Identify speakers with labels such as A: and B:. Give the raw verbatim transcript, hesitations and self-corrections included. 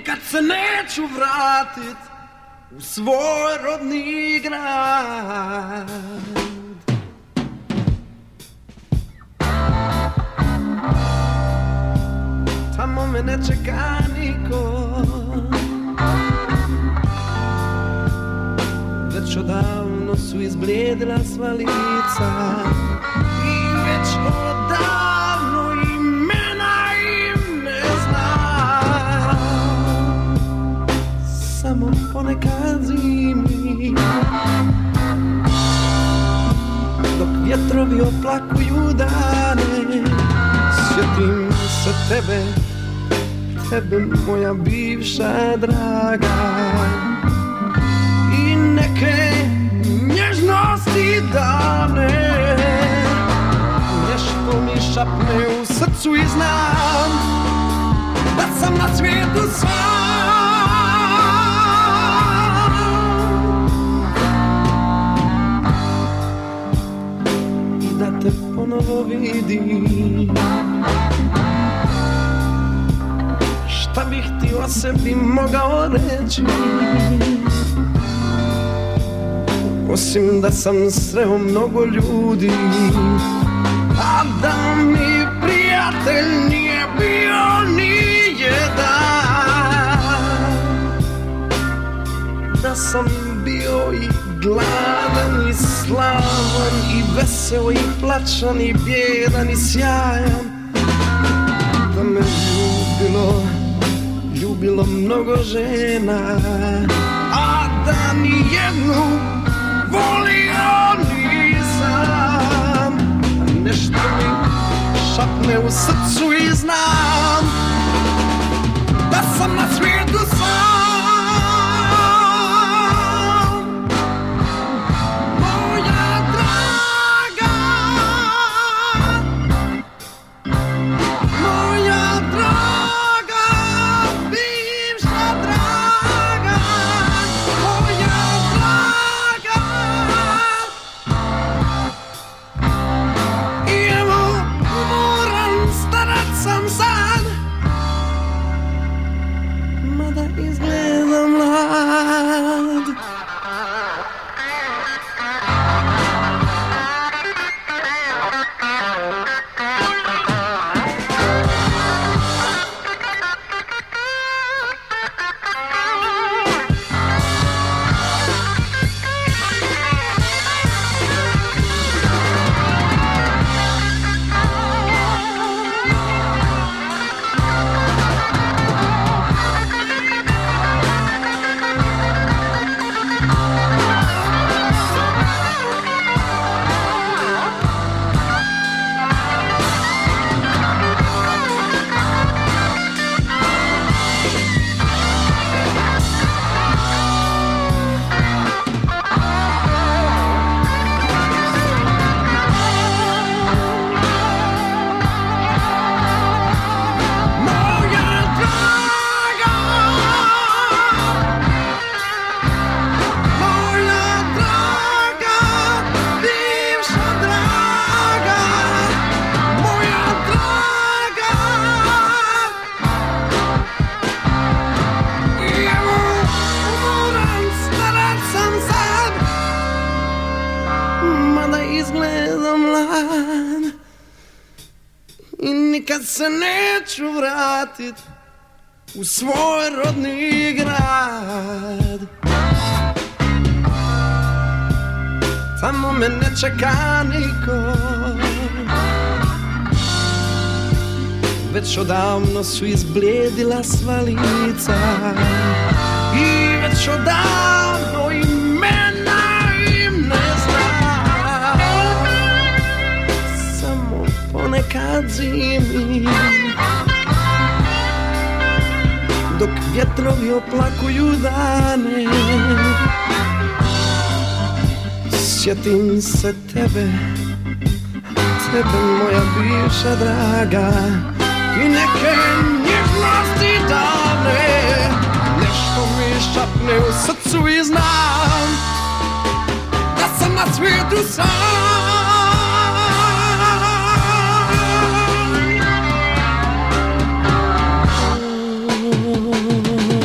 A: nikad se neću vratit u svoj rodni grad. Tamo me ne čeka niko, već odavno su izblijedila sva lica i već odavno imena im ne znam. Samo ponekad zimi, dok vjetrovi oplakuju dane, sjetim se tebe, tebe moja bivša draga, i neke nježnosti davne. Nešto mi šapne u srcu i znam da sam na svijetu sam i da te ponovo vidim. Šta bih ti o sebi mogao reći, osim da sam sreo mnogo ljudi, a da mi prijatelj nije bio ni jedan. Da sam bio i gladan i slavan i veseo i plačan i bjedan i sjajan. Da me ljubilo, ljubilo mnogo žena, a da ni jednu volio nisam. Nešto mi šapne u srcu i znam da sam na svijetu sam. Moja draga, moja draga, bivša draga, moja draga. I evo moram, starat sam sad, mada izgledam mlad. Nikad se neću vratit u svoj rodni grad. Tamo me ne čeka niko, već odavno su izblijedila sva lica i već odavno imena im ne znam. Samo ponekad zimi, dok vjetrovi oplakuju dane, sjetim se tebe, tebe moja bivša draga, i neke nježnosti davne. Nešto mi šapne u srcu i znam da sam na svijetu sam. Oh,